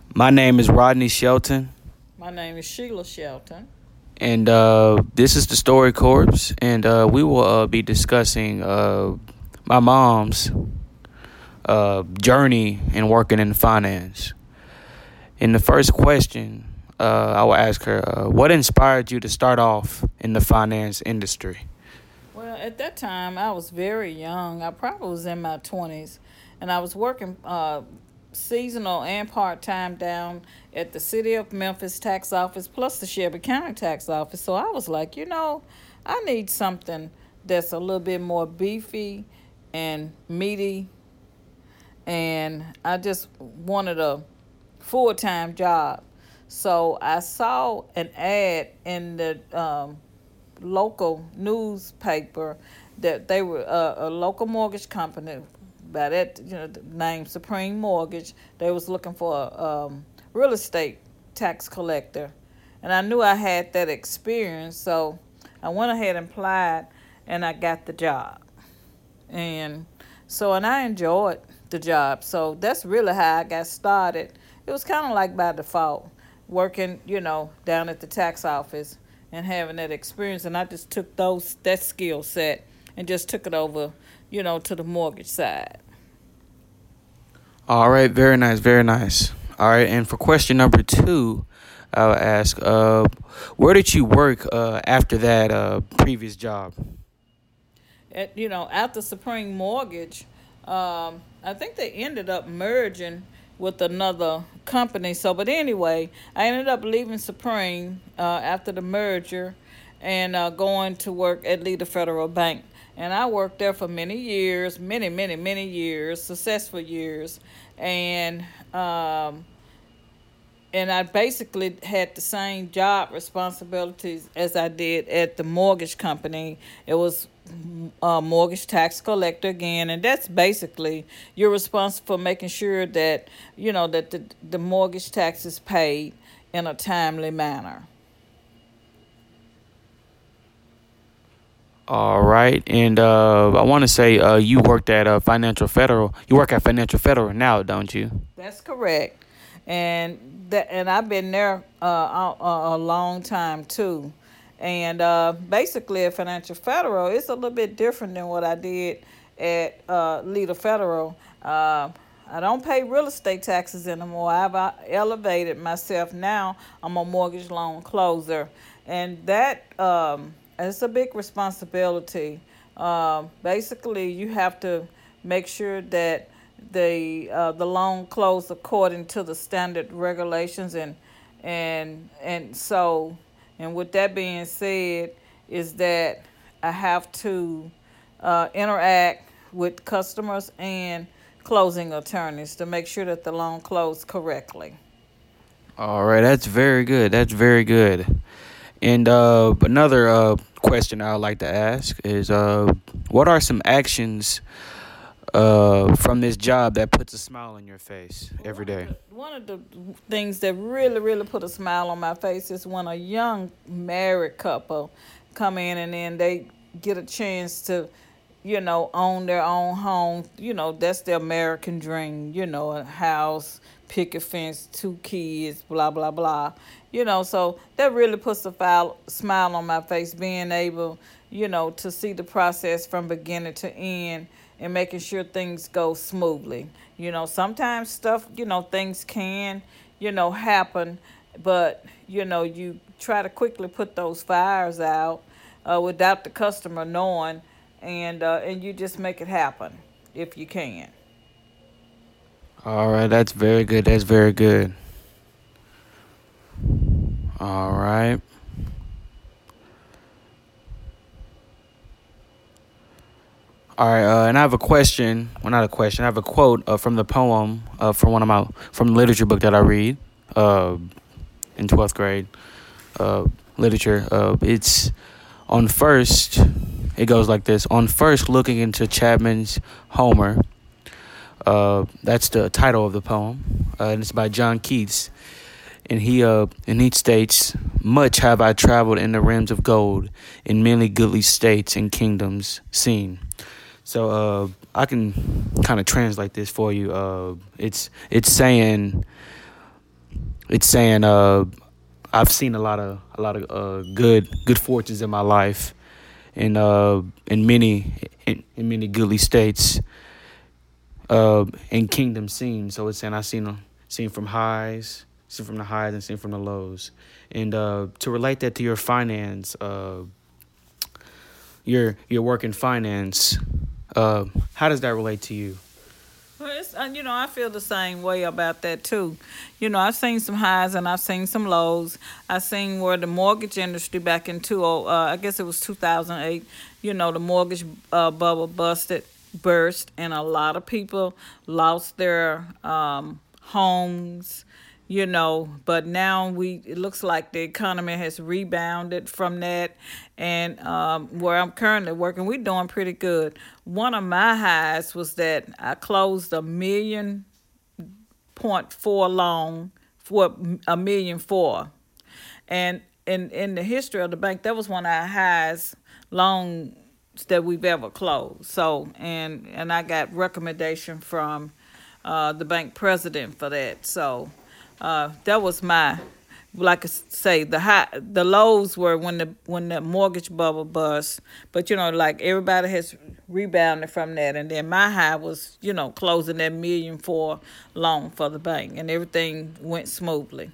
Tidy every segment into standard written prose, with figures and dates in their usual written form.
My name is Rodney Shelton, My name is Sheila Shelton. and this is the Story Corpse, and we will be discussing my mom's journey in working in finance. In the first question, I will ask her, what inspired you to start off in the finance industry? Well, at that time, I was very young. I probably was in my 20s. And I was working seasonal and part time down at the City of Memphis tax office plus the Shelby County tax office. So I was like, I need something that's a little bit more beefy and meaty. And I just wanted a full time job. So I saw an ad in the local newspaper that they were a local mortgage company by that the name Supreme Mortgage. They was looking for a real estate tax collector, and I knew I had that experience, so I went ahead and applied, and I got the job. And I enjoyed the job. So that's really how I got started. It was kind of like by default, working, down at the tax office and having that experience. And I just took that skill set and just took it over, to the mortgage side. All right, very nice, very nice. All right, and for question number two, I'll ask, where did you work after that previous job? After Supreme Mortgage, I think they ended up merging with another company. So, but anyway, I ended up leaving Supreme after the merger and going to work at Leader Federal Bank. And I worked there for many years, many, many, many years, successful years. And and I basically had the same job responsibilities as I did at the mortgage company. It was a mortgage tax collector again, and that's basically you're responsible for making sure that that the mortgage tax is paid in a timely manner. All right, and I want to say you worked at Financial Federal. You work at Financial Federal now, don't you? That's correct, and I've been there a long time too. And basically, at Financial Federal, it's a little bit different than what I did at Leader Federal. I don't pay real estate taxes anymore. I've elevated myself now. I'm a mortgage loan closer, and that it's a big responsibility. Basically, you have to make sure that the loan closed according to the standard regulations, and with that being said, is that I have to interact with customers and closing attorneys to make sure that the loan closed correctly. All right, that's very good. That's very good. And another question I would like to ask is, what are some actions from this job that puts a smile on your face Well, every day? one of the things that really really put a smile on my face is when a young married couple come in and then they get a chance to own their own home. That's the American dream. A house, picket fence, two kids, blah blah blah. So that really puts a smile on my face, being able to see the process from beginning to end and making sure things go smoothly. Sometimes stuff, things can happen, but you try to quickly put those fires out without the customer knowing, and you just make it happen if you can. All right, that's very good. That's very good. All right. All right, and I have a question. Well, not a question. I have a quote from the poem from from the literature book that I read uh, in 12th grade. Literature. It's on first. It goes like this: on first looking into Chapman's Homer. That's the title of the poem, and it's by John Keats. And he states, "Much have I traveled in the realms of gold, in many goodly states and kingdoms seen." So I can kind of translate this for you. It's saying it's saying I've seen a lot of good fortunes in my life, in many goodly states, and kingdom seen. So it's saying I seen from highs, seen from the highs, and seen from the lows, and to relate that to your finance, your work in finance, how does that relate to you? Well, I feel the same way about that too. I've seen some highs and I've seen some lows. I've seen where the mortgage industry back in I guess it was 2008. The mortgage bubble burst, and a lot of people lost their homes. But now it looks like the economy has rebounded from that, and where I'm currently working, we're doing pretty good. One of my highs was that I closed a 1.4 loan for a 1.4 million, and in the history of the bank, that was one of our highest loans that we've ever closed. So, and I got recommendation from the bank president for that. So that was like I say, the lows were when the mortgage bubble bust. But like everybody has rebounded from that, and then my high was closing that 1.4 million loan for the bank, and everything went smoothly.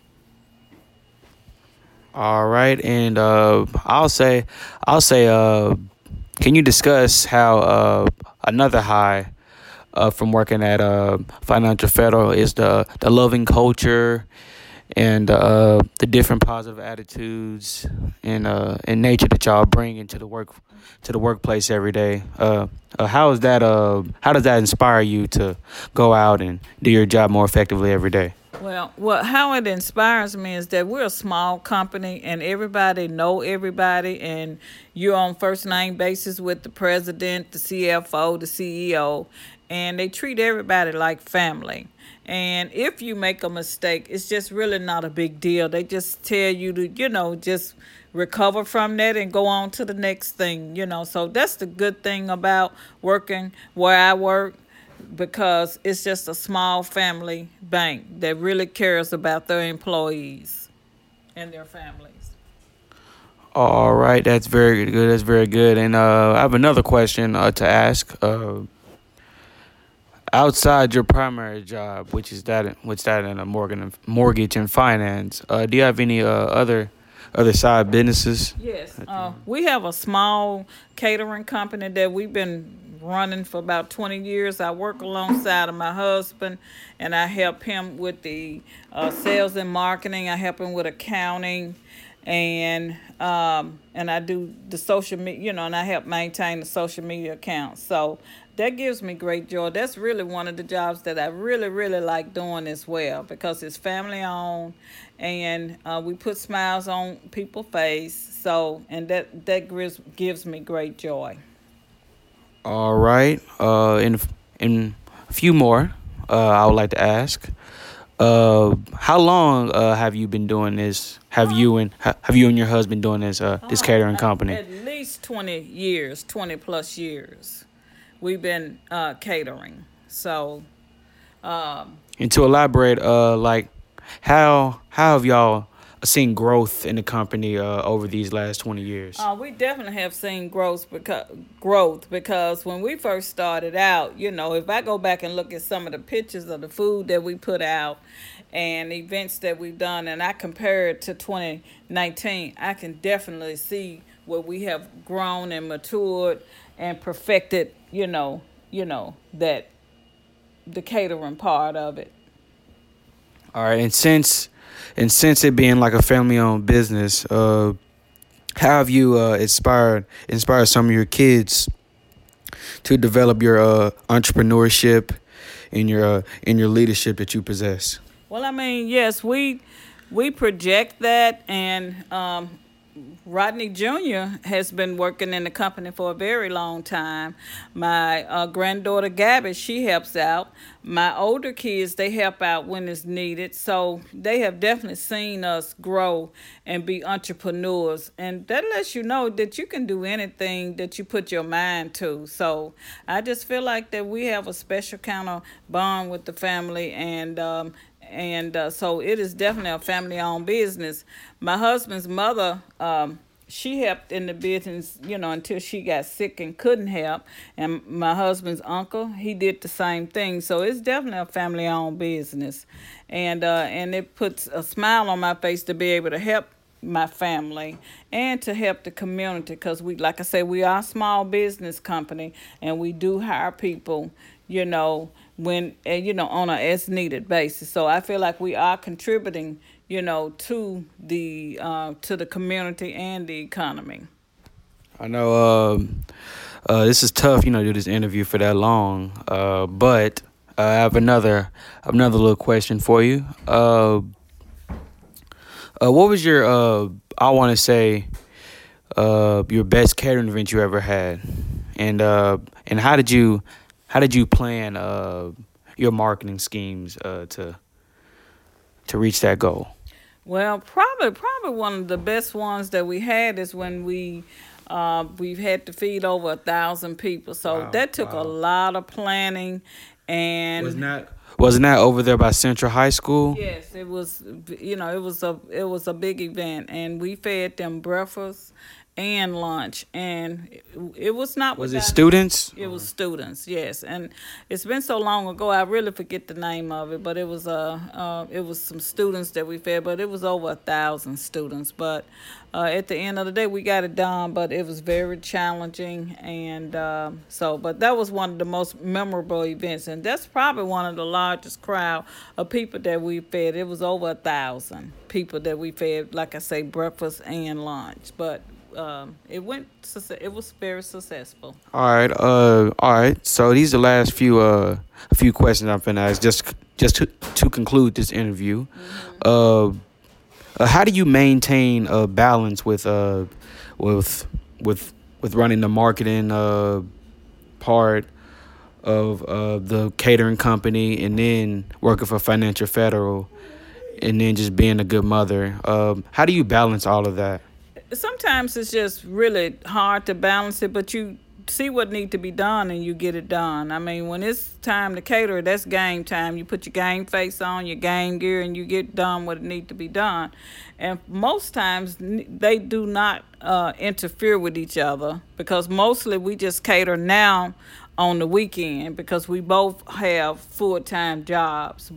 All right, and I'll say, can you discuss how another high from working at Financial Federal is the loving culture and the different positive attitudes and nature that y'all bring into the workplace every day. How does that inspire you to go out and do your job more effectively every day? Well, how it inspires me is that we're a small company and everybody know everybody, and you're on first name basis with the president, the CFO, the CEO, and they treat everybody like family. And if you make a mistake, it's just really not a big deal. They just tell you to, just recover from that and go on to the next thing. So that's the good thing about working where I work, because it's just a small family bank that really cares about their employees and their families. All right, that's very good. That's very good. And I have another question to ask. Outside your primary job, which that in a mortgage and finance, do you have any other side businesses? Yes, we have a small catering company that we've been running for about 20 years. I work alongside of my husband, and I help him with the sales and marketing. I help him with accounting, and I do the social media, and I help maintain the social media accounts. So that gives me great joy. That's really one of the jobs that I really, really like doing as well, because it's family owned, and we put smiles on people's face. So, and that gives me great joy. All right. In a few more, I would like to ask, how long have you been doing this? Have you and your husband doing this catering company? At least 20 years, 20 plus years, we've been catering. So, um, And to elaborate, like how have y'all seen growth in the company over these last 20 years? we definitely have seen growth because when we first started out, if I go back and look at some of the pictures of the food that we put out and events that we've done, and I compare it to 2019, I can definitely see where we have grown and matured and perfected, that the catering part of it. All right, and since it being like a family owned business, how have you inspired some of your kids to develop your entrepreneurship and your leadership that you possess? Well, I mean, yes, we project that, and Rodney Jr. has been working in the company for a very long time. My granddaughter Gabby, she helps out. My older kids, they help out when it's needed. So they have definitely seen us grow and be entrepreneurs. And that lets you know that you can do anything that you put your mind to. So I just feel like that we have a special kind of bond with the family, and so it is definitely a family-owned business. My husband's mother, she helped in the business, until she got sick and couldn't help. And my husband's uncle, he did the same thing. So it's definitely a family-owned business, and it puts a smile on my face to be able to help my family and to help the community, because we, like I say, we are a small business company, and we do hire people, when on a as needed basis. So I feel like we are contributing, to the community and the economy. I know this is tough, do this interview for that long. But I have another little question for you. What was your I want to say your best catering event you ever had, and how did you plan your marketing schemes to reach that goal? Well, probably one of the best ones that we had is when we've had to feed over 1,000 people. So Wow, that took a wow. lot of planning, Wasn't and that wasn't that over there by Central High School? yes, it was. It was a big event, and we fed them breakfast and lunch, and it was not Was it without. students? It was students, yes, and it's been so long ago. I really forget the name of it, but it was some students that we fed, but it was over 1,000 students. But at the end of the day, we got it done, but it was very challenging, and but that was one of the most memorable events, and that's probably one of the largest crowd of people that we fed. It was over 1,000 people that we fed, like I say, breakfast and lunch, but. It was very successful. All right. So these are the last few questions I'm finna ask, just to conclude this interview. Uh, how do you maintain a balance with with running the marketing part of the catering company, and then working for Financial Federal, and then just being a good mother? How do you balance all of that? Sometimes it's just really hard to balance it, but you see what need to be done and you get it done. I mean, when it's time to cater, that's game time. You put your game face on, your game gear, and you get done what need to be done. And most times they do not interfere with each other, because mostly we just cater now on the weekend because we both have full-time jobs.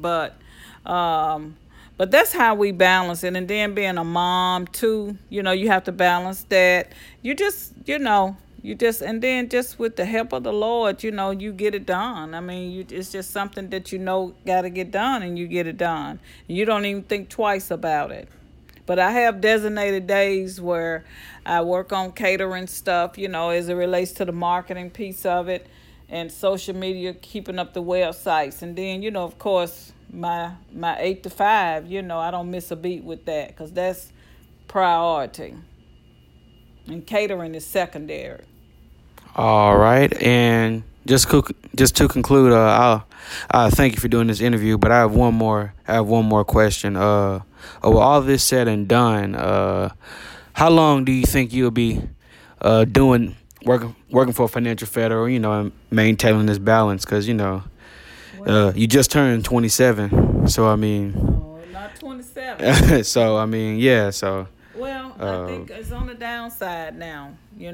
But that's how we balance it. And then being a mom too, you have to balance that. And then just with the help of the Lord, you get it done. I mean, it's just something that got to get done, and you get it done. You don't even think twice about it. But I have designated days where I work on catering stuff, as it relates to the marketing piece of it, and social media, keeping up the websites. And then, of course, my 8 to 5, I don't miss a beat with that, because that's priority. And catering is secondary. All right, and just to conclude, I'll thank you for doing this interview. But I have one more question. With all this said and done, how long do you think you'll be doing working for Financial Federal? And maintaining this balance, because Well, you just turned 27. So I mean, no, not 27. so I mean, yeah. So Well, I uh, think it's on the downside now.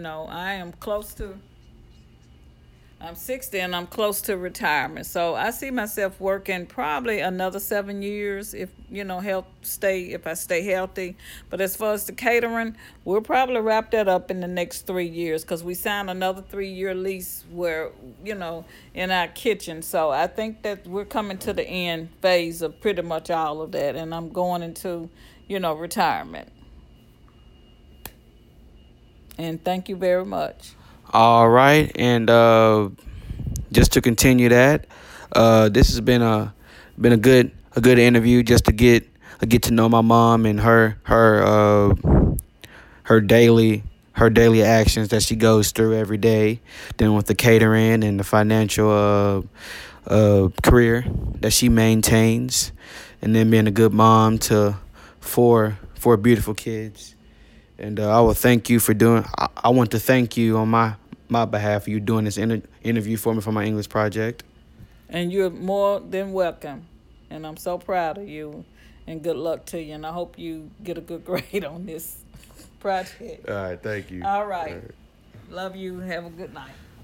I'm 60 and I'm close to retirement. So I see myself working probably another 7 years if I stay healthy. But as far as the catering, we'll probably wrap that up in the next 3 years, because we signed another 3-year lease where, in our kitchen. So I think that we're coming to the end phase of pretty much all of that. And I'm going into, retirement. And thank you very much. all right, and just to continue that, this has been a good interview, just to get to know my mom and her daily actions that she goes through every day, dealing with the catering and the financial career that she maintains, and then being a good mom to four beautiful kids. And I will thank you for doing. I want to thank you on my behalf for you doing this interview for me for my English project. And you're more than welcome. And I'm so proud of you. And good luck to you. And I hope you get a good grade on this project. All right, thank you. All right. Love you. Have a good night.